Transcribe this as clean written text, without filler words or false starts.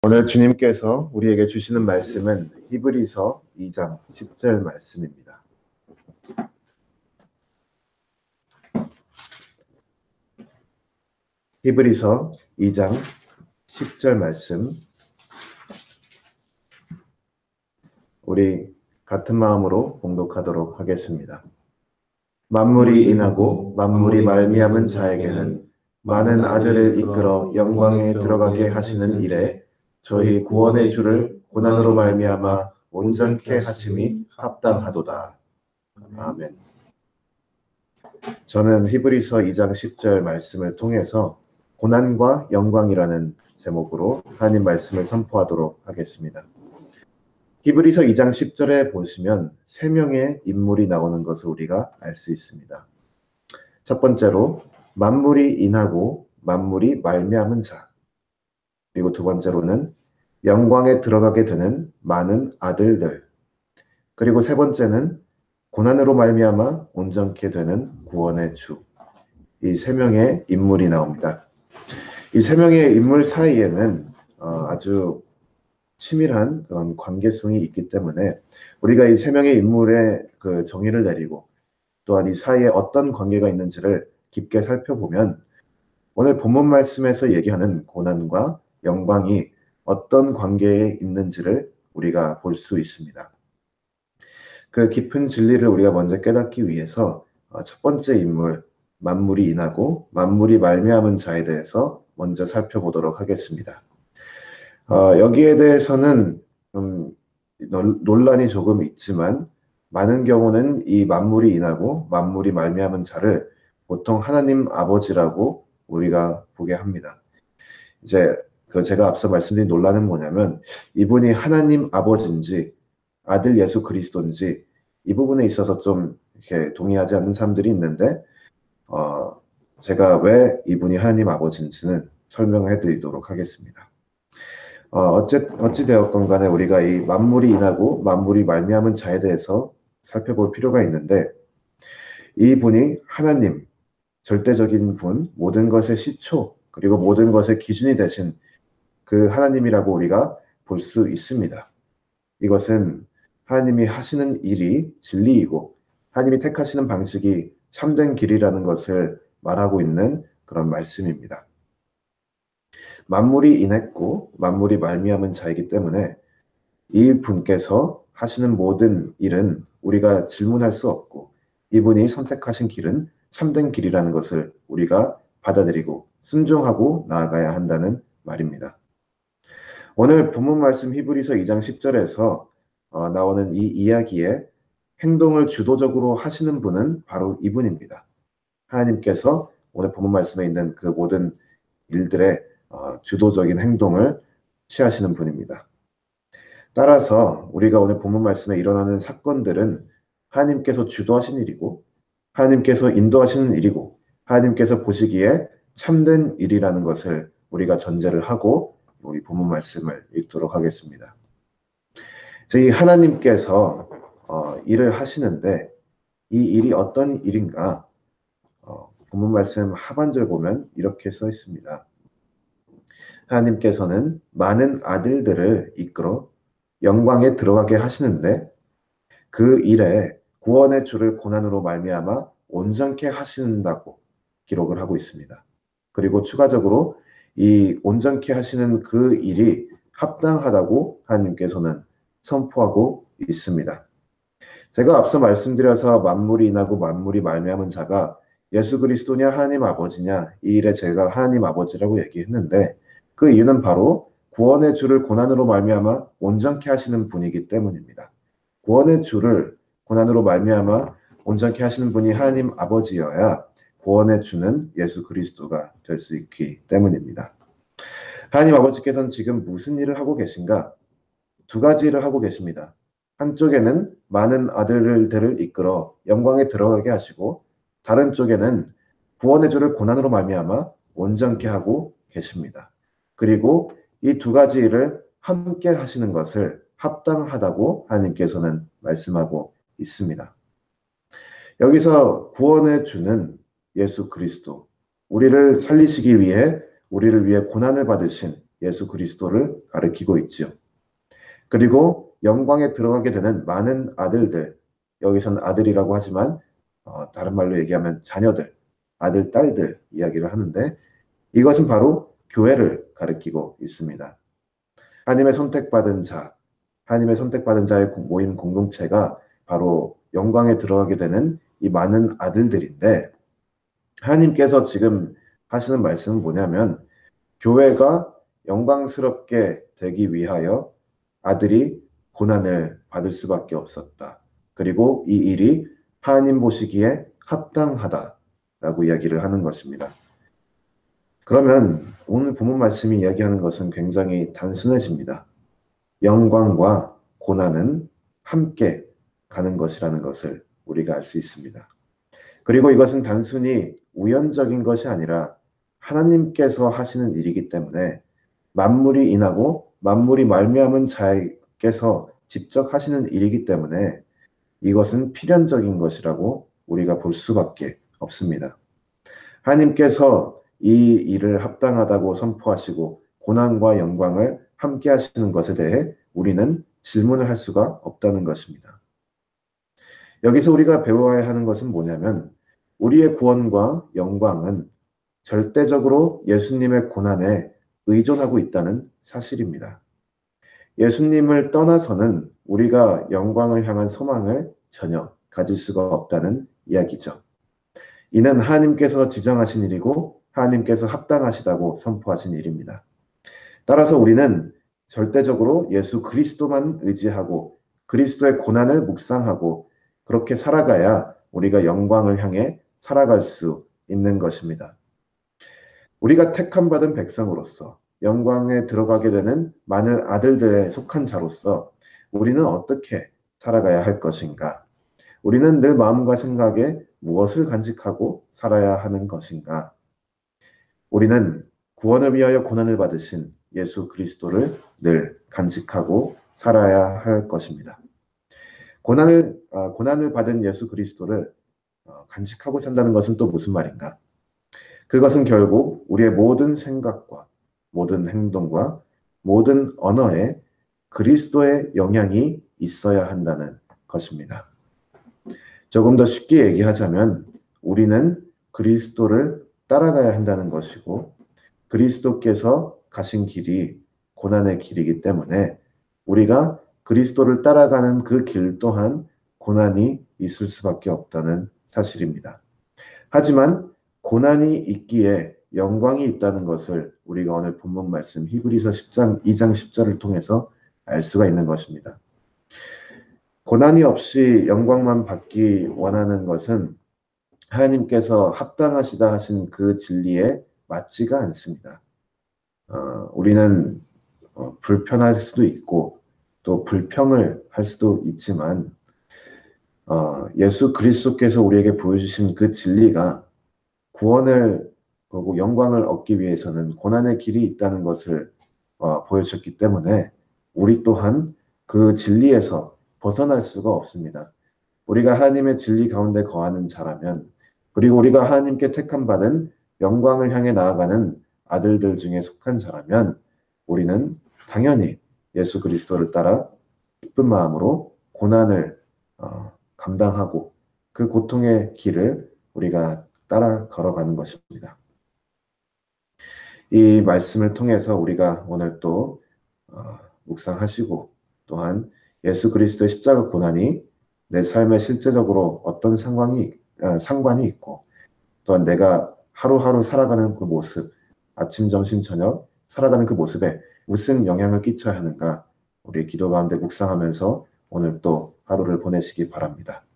오늘 주님께서 우리에게 주시는 말씀은 히브리서 2장 10절 말씀입니다. 히브리서 2장 10절 말씀, 우리 같은 마음으로 봉독하도록 하겠습니다. 만물이 인하고 만물이 말미암은 자에게는 많은 아들을 이끌어 영광에 들어가게 하시는 일에 저희 구원의 주를 고난으로 말미암아 온전케 하심이 합당하도다. 아멘. 저는 히브리서 2장 10절 말씀을 통해서 고난과 영광이라는 제목으로 하나님 말씀을 선포하도록 하겠습니다. 히브리서 2장 10절에 보시면 세 명의 인물이 나오는 것을 우리가 알 수 있습니다. 첫 번째로 만물이 인하고 만물이 말미암은 자, 그리고 두 번째로는 영광에 들어가게 되는 많은 아들들, 그리고 세 번째는 고난으로 말미암아 온전케 되는 구원의 주. 이 세 명의 인물이 나옵니다. 이 세 명의 인물 사이에는 아주 치밀한 그런 관계성이 있기 때문에 우리가 이 세 명의 인물의 그 정의를 내리고 또한 이 사이에 어떤 관계가 있는지를 깊게 살펴보면 오늘 본문 말씀에서 얘기하는 고난과 영광이 어떤 관계에 있는지를 우리가 볼 수 있습니다. 그 깊은 진리를 우리가 먼저 깨닫기 위해서 첫 번째 인물, 만물이 인하고 만물이 말미암은 자에 대해서 먼저 살펴보도록 하겠습니다. 여기에 대해서는 논란이 조금 있지만 많은 경우는 이 만물이 인하고 만물이 말미암은 자를 보통 하나님 아버지라고 우리가 보게 합니다. 이제 제가 앞서 말씀드린 논란은 뭐냐면 이분이 하나님 아버지인지 아들 예수 그리스도인지 이 부분에 있어서 좀 이렇게 동의하지 않는 사람들이 있는데 제가 왜 이분이 하나님 아버지인지는 설명해 드리도록 하겠습니다. 어찌 되었건 간에 우리가 이 만물이 인하고 만물이 말미암은 자에 대해서 살펴볼 필요가 있는데 이분이 하나님, 절대적인 분, 모든 것의 시초 그리고 모든 것의 기준이 되신 그 하나님이라고 우리가 볼 수 있습니다. 이것은 하나님이 하시는 일이 진리이고 하나님이 택하시는 방식이 참된 길이라는 것을 말하고 있는 그런 말씀입니다. 만물이 인했고 만물이 말미암은 자이기 때문에 이 분께서 하시는 모든 일은 우리가 질문할 수 없고 이분이 선택하신 길은 참된 길이라는 것을 우리가 받아들이고 순종하고 나아가야 한다는 말입니다. 오늘 본문 말씀 히브리서 2장 10절에서 나오는 이 이야기의 행동을 주도적으로 하시는 분은 바로 이분입니다. 하나님께서 오늘 본문 말씀에 있는 그 모든 일들의 주도적인 행동을 취하시는 분입니다. 따라서 우리가 오늘 본문 말씀에 일어나는 사건들은 하나님께서 주도하신 일이고 하나님께서 인도하시는 일이고 하나님께서 보시기에 참된 일이라는 것을 우리가 전제를 하고 우리 본문 말씀을 읽도록 하겠습니다. 이 하나님께서 일을 하시는데 이 일이 어떤 일인가? 본문 말씀 하반절 보면 이렇게 써 있습니다. 하나님께서는 많은 아들들을 이끌어 영광에 들어가게 하시는데 그 일에 구원의 주를 고난으로 말미암아 온전케 하신다고 기록을 하고 있습니다. 그리고 추가적으로 이 온전케 하시는 그 일이 합당하다고 하나님께서는 선포하고 있습니다. 제가 앞서 말씀드려서 만물이 인하고 만물이 말미암은 자가 예수 그리스도냐 하나님 아버지냐 이 일에 제가 하나님 아버지라고 얘기했는데 그 이유는 바로 구원의 주를 고난으로 말미암아 온전케 하시는 분이기 때문입니다. 구원의 주를 고난으로 말미암아 온전케 하시는 분이 하나님 아버지여야 구원의 주는 예수 그리스도가 될 수 있기 때문입니다. 하나님 아버지께서는 지금 무슨 일을 하고 계신가? 두 가지 일을 하고 계십니다. 한쪽에는 많은 아들들을 이끌어 영광에 들어가게 하시고 다른 쪽에는 구원의 주를 고난으로 말미암아 온전케 하고 계십니다. 그리고 이 두 가지 일을 함께 하시는 것을 합당하다고 하나님께서는 말씀하고 있습니다. 여기서 구원의 주는 예수 그리스도, 우리를 살리시기 위해 우리를 위해 고난을 받으신 예수 그리스도를 가리키고 있지요. 그리고 영광에 들어가게 되는 많은 아들들, 여기서는 아들이라고 하지만 다른 말로 얘기하면 자녀들, 아들, 딸들 이야기를 하는데 이것은 바로 교회를 가리키고 있습니다. 하나님의 선택받은 자, 하나님의 선택받은 자의 모임 공동체가 바로 영광에 들어가게 되는 이 많은 아들들인데 하나님께서 지금 하시는 말씀은 뭐냐면 교회가 영광스럽게 되기 위하여 아들이 고난을 받을 수밖에 없었다. 그리고 이 일이 하나님 보시기에 합당하다라고 이야기를 하는 것입니다. 그러면 오늘 본문 말씀이 이야기하는 것은 굉장히 단순해집니다. 영광과 고난은 함께 가는 것이라는 것을 우리가 알 수 있습니다. 그리고 이것은 단순히 우연적인 것이 아니라 하나님께서 하시는 일이기 때문에 만물이 인하고 만물이 말미암은 자에게서 직접 하시는 일이기 때문에 이것은 필연적인 것이라고 우리가 볼 수밖에 없습니다. 하나님께서 이 일을 합당하다고 선포하시고 고난과 영광을 함께 하시는 것에 대해 우리는 질문을 할 수가 없다는 것입니다. 여기서 우리가 배워야 하는 것은 뭐냐면 우리의 구원과 영광은 절대적으로 예수님의 고난에 의존하고 있다는 사실입니다. 예수님을 떠나서는 우리가 영광을 향한 소망을 전혀 가질 수가 없다는 이야기죠. 이는 하나님께서 지정하신 일이고 하나님께서 합당하시다고 선포하신 일입니다. 따라서 우리는 절대적으로 예수 그리스도만 의지하고 그리스도의 고난을 묵상하고 그렇게 살아가야 우리가 영광을 향해 살아갈 수 있는 것입니다. 우리가 택함 받은 백성으로서 영광에 들어가게 되는 많은 아들들에 속한 자로서 우리는 어떻게 살아가야 할 것인가? 우리는 늘 마음과 생각에 무엇을 간직하고 살아야 하는 것인가? 우리는 구원을 위하여 고난을 받으신 예수 그리스도를 늘 간직하고 살아야 할 것입니다. 고난을 받은 예수 그리스도를 간직하고 산다는 것은 또 무슨 말인가? 그것은 결국 우리의 모든 생각과 모든 행동과 모든 언어에 그리스도의 영향이 있어야 한다는 것입니다. 조금 더 쉽게 얘기하자면 우리는 그리스도를 따라가야 한다는 것이고 그리스도께서 가신 길이 고난의 길이기 때문에 우리가 그리스도를 따라가는 그 길 또한 고난이 있을 수밖에 없다는 사실입니다. 하지만 고난이 있기에 영광이 있다는 것을 우리가 오늘 본문 말씀 히브리서 2장 10절을 통해서 알 수가 있는 것입니다. 고난이 없이 영광만 받기 원하는 것은 하나님께서 합당하시다 하신 그 진리에 맞지가 않습니다. 우리는 불편할 수도 있고 또 불평을 할 수도 있지만 예수 그리스도께서 우리에게 보여주신 그 진리가 구원을 그리고 영광을 얻기 위해서는 고난의 길이 있다는 것을 보여주셨기 때문에 우리 또한 그 진리에서 벗어날 수가 없습니다. 우리가 하나님의 진리 가운데 거하는 자라면 그리고 우리가 하나님께 택함 받은 영광을 향해 나아가는 아들들 중에 속한 자라면 우리는 당연히 예수 그리스도를 따라 기쁜 마음으로 고난을 감당하고 그 고통의 길을 우리가 따라 걸어가는 것입니다. 이 말씀을 통해서 우리가 오늘 또 묵상하시고 또한 예수 그리스도의 십자가 고난이 내 삶에 실제적으로 어떤 상관이 있고 또한 내가 하루하루 살아가는 그 모습, 아침, 점심, 저녁 살아가는 그 모습에 무슨 영향을 끼쳐야 하는가 우리 기도 가운데 묵상하면서 오늘 또 하루를 보내시기 바랍니다.